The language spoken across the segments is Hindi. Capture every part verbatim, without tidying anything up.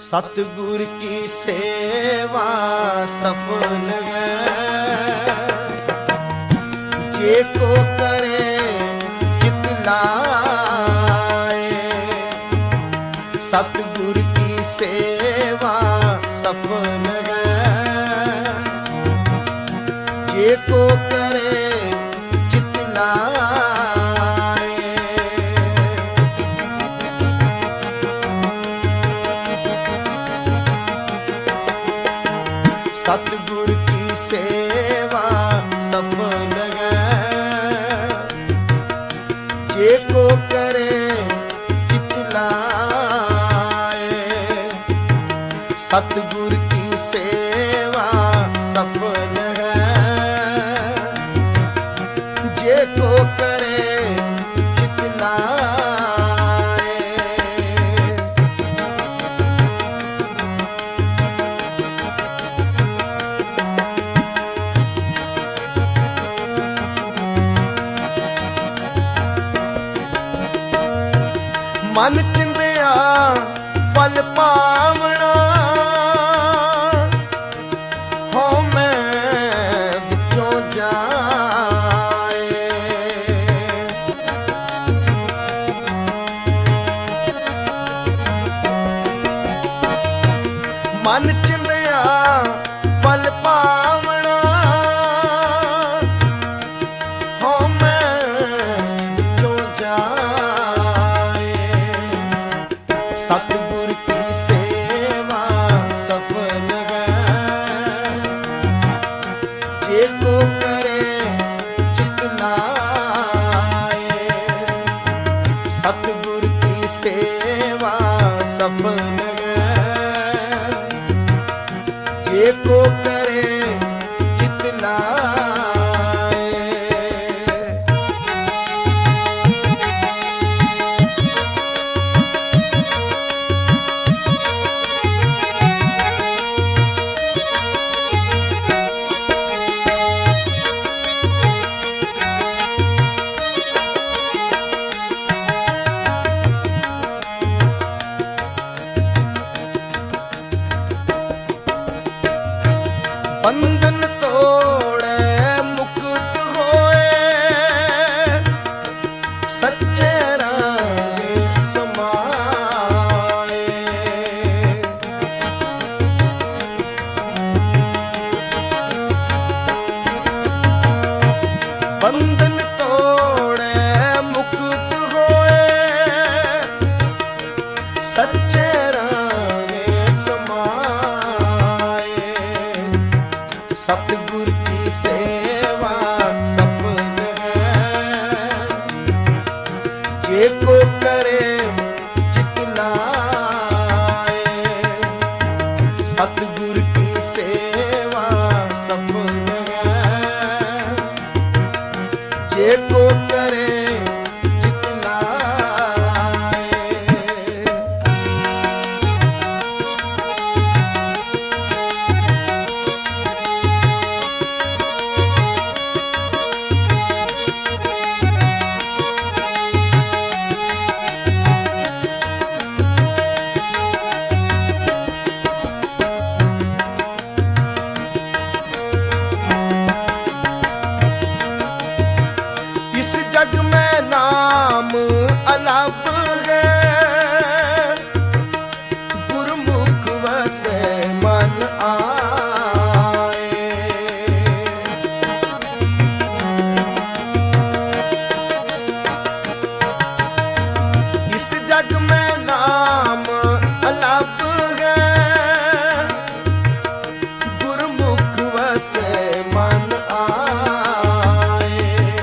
सतगुर की सेवा सफल है, जे को करे चित लाए। सतगुर की सेवा सफल है, जे को करे चित लाए। सतगुर की सेवा सफल है, जे को करे चित लाए। सतगुर की सेवा सफल है, जे को करे चित लाए। मन चिंदिया फल पावना, हो मैं विचों जाए। मन चिंदिया फल पावना, हो मैं विचों जाए। सतगुर की सेवा सफल है, जे को करे चित लाए। सतगुर की सेवा सफल है, जे को करे चित लाए। बंधन तोड़े मुक्त होए, सच्चे रंग समाए। बंधन तोड़े मुक्त होए, सच्चे सतगुर की सेवा सफल है, जे को करे चित लाए। सतगुर की सेवा सफल है, जे को करे चित लाए। जग में नाम अलग है, गुरमुख वसे मन आए। इस जग में नाम अलग है, गुरमुख वसे मन आए।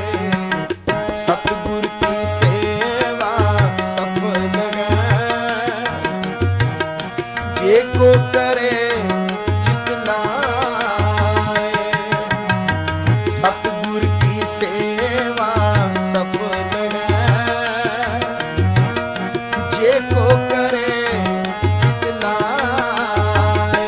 सतगुर की सेवा सफल है, जे को करे चित लाए। सतगुर की सेवा सफल है, जे को करे चित लाए।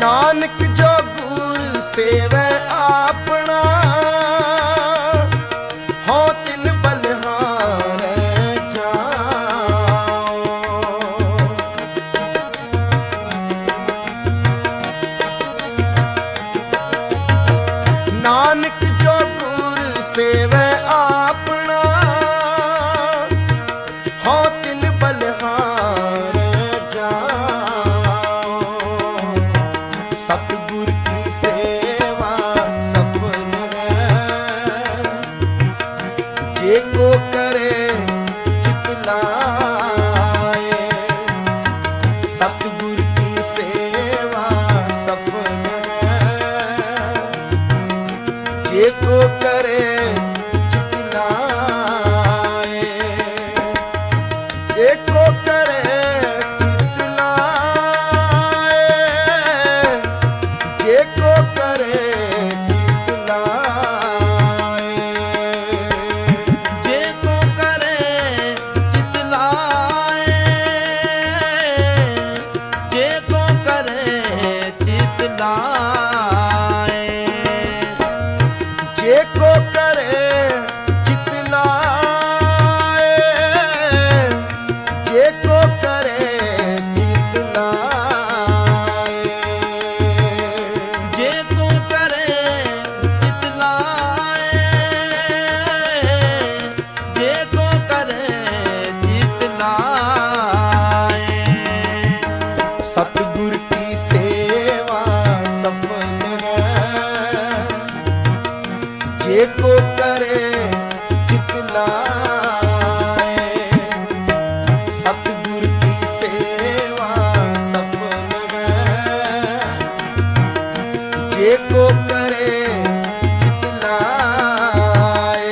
नानक जो गुर सेवै आपना, हो तिन बलिहारै जाओ। नानक जो गुर सेवै आपना, हो तिन बलिहारै जाओ। सतगुर की सेवा सफल है, जे को करे चित लाए। सतगुर की सेवा सफल है, जे को करे चित लाए। जे को करे चित लाए, जे को करे चित लाए। जे को करे चित लाए, जे को करे चित लाए। जे को करे चित लाए, जे को करे चित लाए। जे को करे चित लाए, जे को करे चित लाए। सतगुर की सेवा सफल है, जे को करे चित लाए। सतगुर की सेवा सफल है, जे को करे चित लाए।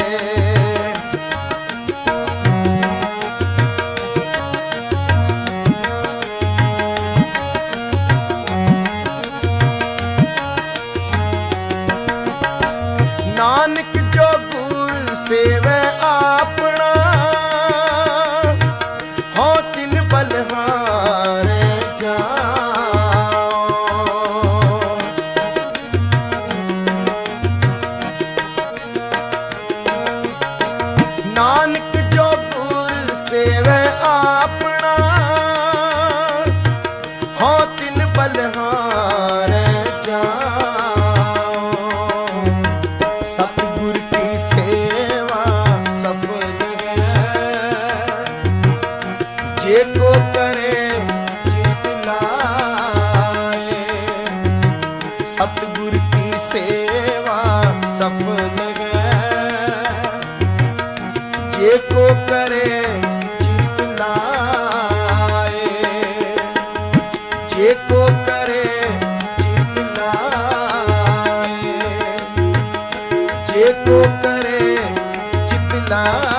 नानक जो गुर सेवै आपना, हो तिन बलिहारै जाओ। नानक जो गुर सेवै आपना, हो तिन बलिहारै जाओ। सतगुर की सेवा सफल है, जे को करे चित लाए। सतगुर की सेवा सफल है, जे को करे चित लाए। जे को करे चित लाए, जे को करे चित लाए।